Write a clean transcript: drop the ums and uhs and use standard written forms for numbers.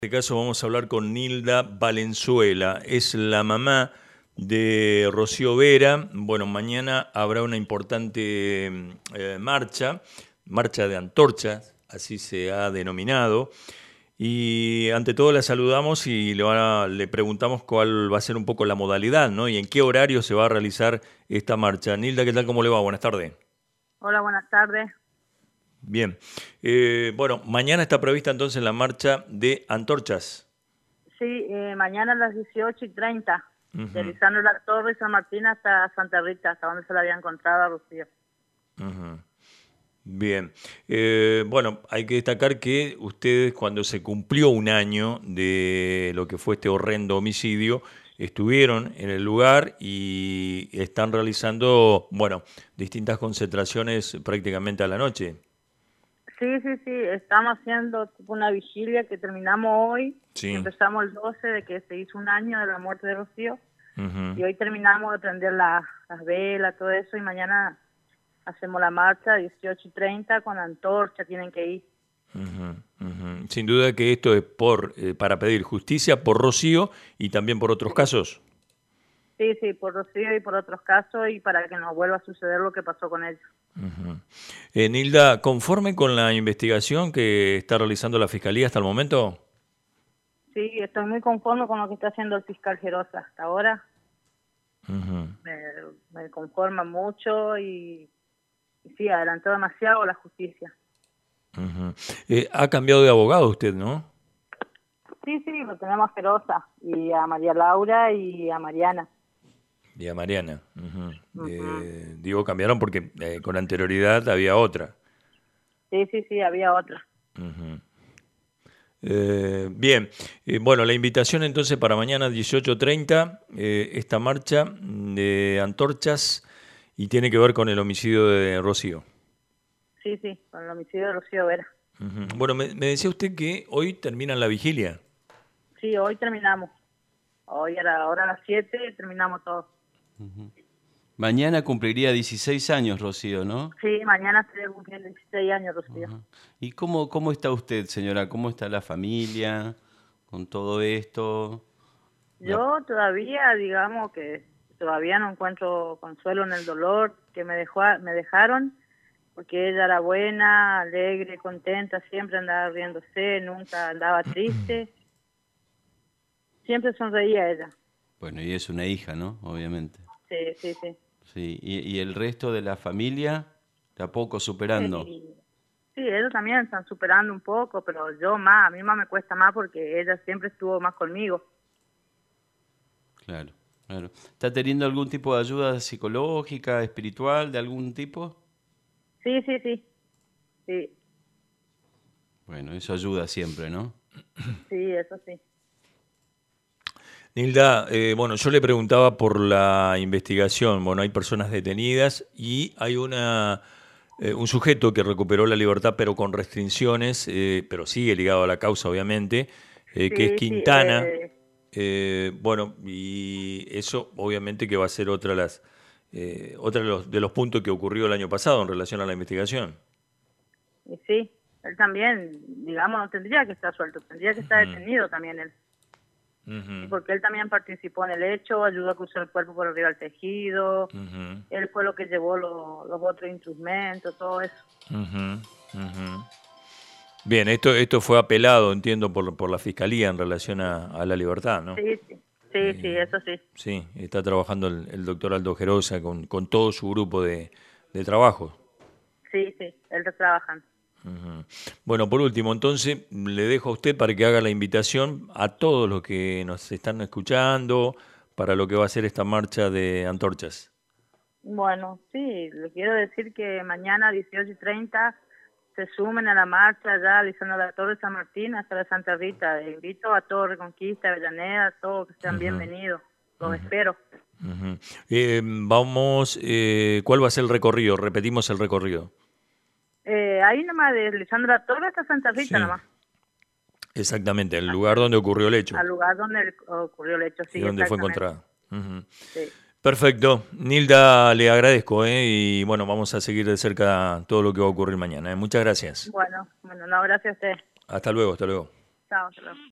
En este caso vamos a hablar con Nilda Valenzuela, es la mamá de Rocío Vera. Bueno, mañana habrá una importante marcha de antorchas, así se ha denominado. Y ante todo la saludamos y le preguntamos cuál va a ser un poco la modalidad, ¿no? Y en qué horario se va a realizar esta marcha. Nilda, ¿qué tal? ¿Cómo le va? Buenas tardes. Hola, buenas tardes. Bien. Bueno, mañana está prevista entonces la marcha de antorchas. Sí, mañana a las 18:30, de Ujú, Lisandro La Torre y San Martín hasta Santa Rita, hasta donde se la había encontrado a Rocío. ujú. Bien. Bueno, hay que destacar que ustedes cuando se cumplió un año de lo que fue este horrendo homicidio, estuvieron en el lugar y están realizando, bueno, distintas concentraciones prácticamente a la noche. Sí, estamos haciendo tipo una vigilia que terminamos hoy, que Sí. empezamos el 12 de que se hizo un año de la muerte de Rocío, Ujú, y hoy terminamos de prender las velas, todo eso, y mañana hacemos la marcha a 18:30 con la antorcha, tienen que ir. ujú, ujú. Sin duda que esto es para pedir justicia por Rocío y también por otros Sí. casos. Sí, por Rocío y por otros casos, y para que no vuelva a suceder lo que pasó con ella. Ujú. Nilda, ¿conforme con la investigación que está realizando la Fiscalía hasta el momento? Sí, estoy muy conforme con lo que está haciendo el fiscal Gerosa hasta ahora. Ujú, me, me conforma mucho y sí, adelantó demasiado la justicia. ujú. Ha cambiado de abogado usted, ¿no? Sí, lo tenemos a Gerosa y a María Laura y a Mariana. Y a Mariana. Ujú. Ujú. Digo, cambiaron porque con anterioridad había otra. Sí, había otra. Ujú. Bien, bueno, la invitación entonces para mañana 18:30, esta marcha de antorchas y tiene que ver con el homicidio de Rocío. Sí, con el homicidio de Rocío Vera. Ujú. Bueno, me decía usted que hoy terminan la vigilia. Sí, hoy terminamos. Hoy a la hora a las 7 terminamos todo. Mañana cumpliría 16 años, Rocío, ¿no? Sí, mañana se cumplir 16 años, Rocío. Ajá. ¿Y cómo está usted, señora? ¿Cómo está la familia con todo esto? La- Yo todavía, digamos que todavía no encuentro consuelo en el dolor que me dejaron, porque ella era buena, alegre, contenta, siempre andaba riéndose, nunca andaba triste, siempre sonreía ella. Bueno, y es una hija, ¿no? Obviamente. Sí. Sí. ¿Y el resto de la familia? De a poco superando. Sí, sí, ellos también están superando un poco, pero yo más, a mí más me cuesta más porque ella siempre estuvo más conmigo. Claro, claro. ¿Está teniendo algún tipo de ayuda psicológica, espiritual, de algún tipo? Sí, Bueno, eso ayuda siempre, ¿no? sí, eso sí. Nilda, bueno, yo le preguntaba por la investigación. Bueno, hay personas detenidas y hay un sujeto que recuperó la libertad, pero con restricciones, pero sigue ligado a la causa, obviamente, que es Sí, Quintana. Bueno, y eso obviamente que va a ser otra de los puntos que ocurrió el año pasado en relación a la investigación. y sí, él también, digamos, no tendría que estar suelto, tendría que estar Ujú, detenido también él. Sí, ujú, porque él también participó en el hecho, ayudó a cruzar el cuerpo por arriba del tejido, ujú, él fue lo que llevó los otros instrumentos, todo eso. ujú, ujú. Bien, esto fue apelado, entiendo, por la Fiscalía en relación a la libertad, ¿no? Sí, sí, Eh, eso sí. sí, está trabajando el doctor Aldo Gerosa con todo su grupo de trabajo. Sí, él está trabajando. Ujú. Bueno, por último, entonces le dejo a usted para que haga la invitación a todos los que nos están escuchando para lo que va a ser esta marcha de antorchas. Bueno, sí, le quiero decir que mañana a 18:30 se sumen a la marcha allá realizando la Torre San Martín hasta la Santa Rita. Le invito a todo Reconquista, Avellaneda, a todos que sean Ujú, bienvenidos. Los ujú, espero. ujú. ¿Cuál va a ser el recorrido? Repetimos el recorrido. Ahí nomás de Lisandro La Torre hasta Santa Rita Sí, nomás, exactamente, el hasta lugar donde ocurrió el hecho al lugar donde ocurrió el hecho, y sí, donde fue exactamente. encontrada. Ujú. Sí. Perfecto. Nilda, le agradezco, y bueno, vamos a seguir de cerca todo lo que va a ocurrir mañana. Muchas gracias. Bueno, no, gracias a usted. Hasta luego, hasta luego. Chao, hasta luego.